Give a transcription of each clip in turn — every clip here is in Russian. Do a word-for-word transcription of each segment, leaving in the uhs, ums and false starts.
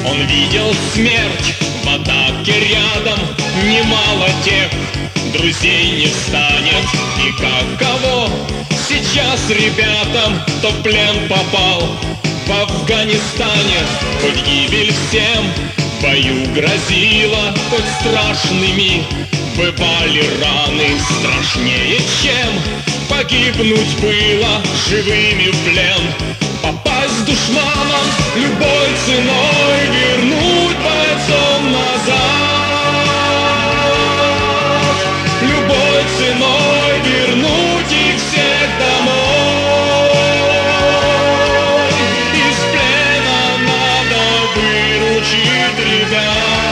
Он видел смерть в атаке рядом, немало тех друзей не станет. И каково сейчас ребятам, кто в плен попал в Афганистане? Хоть гибель всем в бою грозила, хоть страшными бывали раны, страшнее, чем погибнуть было живыми в плен. Попасть душманам любой ценой, вернуть бойцов назад. Любой ценой вернуть их всех домой. Из плена надо выручить ребят.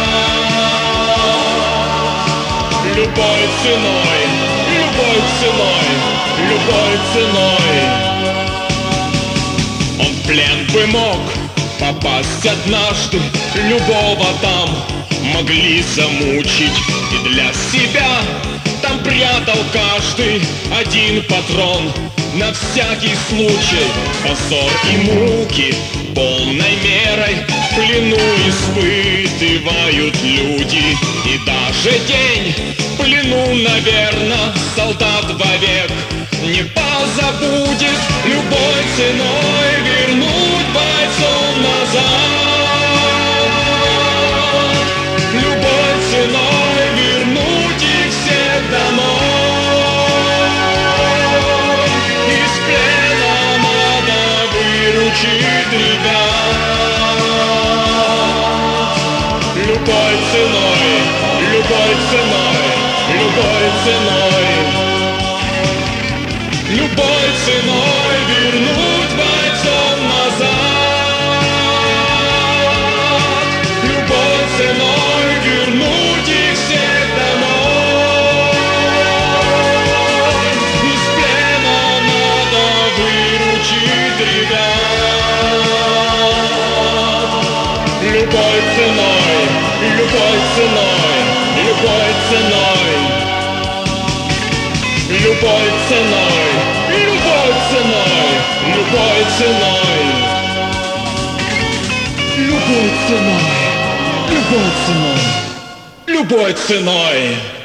Любой ценой, любой ценой, любой ценой. Он в плен бы мог попасть однажды, любого там могли замучить. И для себя там прятал каждый один патрон на всякий случай. Позор и муки полной мерой в плену испытывают люди. И даже день в плену, наверно, солдат вовек не позабудет. Любой ценой вернуть бойцов назад. Любой ценой вернуть их всех домой. Из плена надо выручить ребят. Любой ценой, любой ценой, любой ценой. Любой ценой вернуть бойцов назад. Любой ценой вернуть их всех домой. Из плена надо выручить ребят. Любой ценой, любой ценой, любой ценой. Любой ценой, любой ценой, любой ценой. Любой ценой, любой ценой, любой ценой.